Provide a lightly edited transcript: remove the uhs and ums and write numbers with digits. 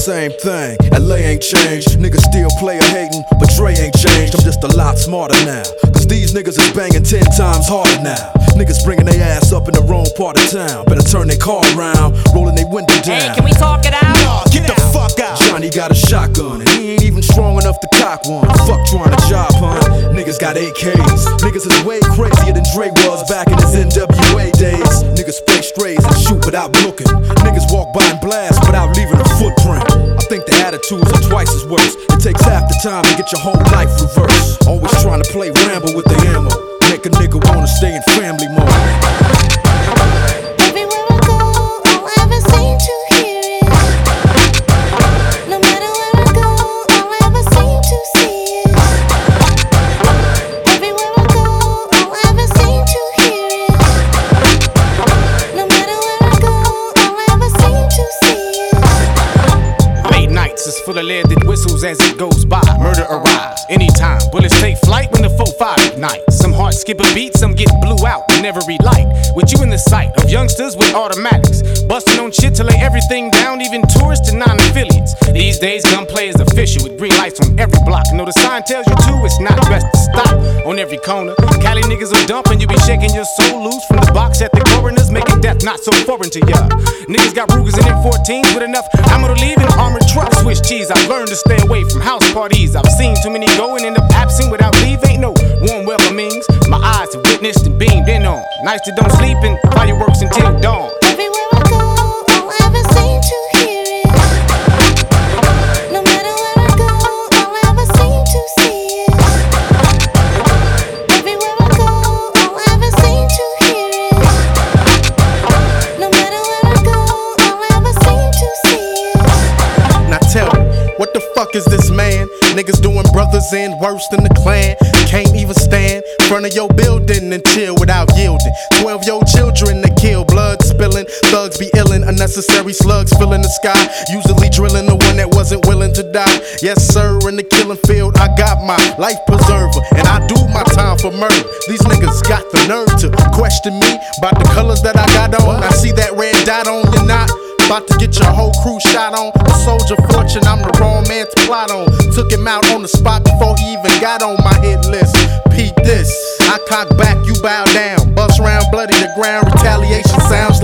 same thing. LA ain't changed, niggas still player hating, but Dre ain't changed. I'm just a lot smarter now, cause these niggas is banging 10 times harder now. Niggas bringing their ass up in the wrong part of town. Better turn their car around, rolling their window down. Hey, can we talk it out? Nah, get the fuck out. Johnny got a shotgun and he ain't even strong enough to cock one. Fuck trying to job hunt. Niggas got AKs. Niggas is way crazier than Dre was back in his NWA days. Niggas spray strays and shoot without looking. Niggas walk by and blast without leaving a footprint. I think the attitudes are twice as worse. It takes half the time to get your whole life reversed. Always trying to play Rambo with the ammo. Make a nigga wanna stay in family mode. Everywhere I go, all I ever seem to hear is, no matter where I go, all I ever seem to see is, everywhere I go, all I ever seem to hear is, no matter where I go, all I ever seem to see is. Late nights is full of lead that whistles as it goes by. Murder arrives anytime. Bullets take flight when the 4-5 ignites. Some hearts skip a beat, some get blew out in every light. With you in the sight of youngsters with automatics, busting on shit to lay everything down, even tourists and non-affiliates. These days, gunplay is official with green lights on every block. Know the sign tells you to, it's not best to stop on every corner. Cali niggas will dump and you be shaking your soul loose from the box at the coroners, making death not so foreign to ya. Niggas got Rugers and M14s with enough ammo to leave in armored trucks. Swiss cheese, I've learned to stay away from house parties. I've seen too many go and end up absent without leave. Ain't no warm welcomings. My eyes have witnessed and beamed in on. Nights that don't sleep and fireworks until dawn. Everywhere I go, all I ever seem to hear is, no matter where I go, all I ever seem to see is, everywhere I go, all I ever seem to hear is, no matter where I go, all I ever seem to see is. Now tell me, what the fuck is this, man? Niggas doing brothers in worse than the Klan. Can't even stand in front of your building and chill without yielding. 12-year-old children to kill, blood spilling. Thugs be illin', unnecessary slugs filling the sky. Usually drilling the one that wasn't willing to die. Yes, sir, in the killing field, I got my life preserver, and I do my time for murder. These niggas got the nerve to question me about the colors that I got on. I see that red dot on your knot. About to get your whole crew shot on. A soldier fortune, I'm the wrong man to plot on. Took him out on the spot before he even got on my hit list. Peep this, I cock back, you bow down. Bust round, bloody the ground, retaliation sounds